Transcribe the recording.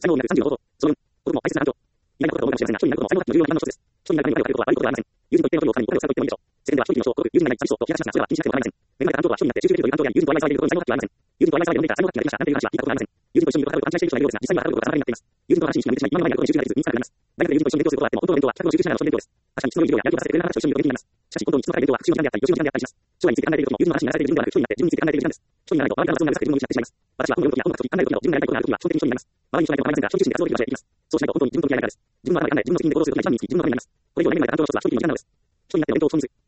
才能になる30のこと。その子供を愛する環境。意外なことが多いかもしれませんが、人になることも才能発揮の重要な一つです。人になる何かを変えることは悪いことではありません。友人と一定の距離を置くためにお金を使うと言ってもいいでしょう。世間では人々の人を孤独、友人がいない寂しさと冷やかしなそれは禁止されても構いません。恵まれた環境とは人になって中級レベルという環境であり、友人と愛されることに才能発揮はありません。友人と愛されるので才能発揮ができました。なんていう話は聞いたことがありません。友人と一緒にいることが反対している人がいるようですが、実際にはあることが様々になっています。友人と話しにしか今までにあることに集中できず、身につかれます。大学で友人と一緒に勉強することがあっても、本当の勉強は100の集中しながらの勉強です。確かに質のいい授業ややりを出させてくれる話を一緒に勉強できます。しかし、本当に質の高い勉強は学習の時間であったり、予習の時間であったりします。将来について考えている時も、友人の話にならされている自分ではなく、人になって自分について考えている時間です。人にならないと、周りから発音が難しくて自分を見失ってしまいます。私は本を読む時や音楽と考える時など、自分がやりたいことがある時は、基本的に人になります。周りに人がいないと構いませんが、人自身で活動できる場所へ行きます。そうしないと本当に自分と向き合えないからです。自分の頭がいかない、自分の責任で行動することが一番身につき、自分のためになる環境の一つは、人々の時間なのです。人になってお弁当を調理する。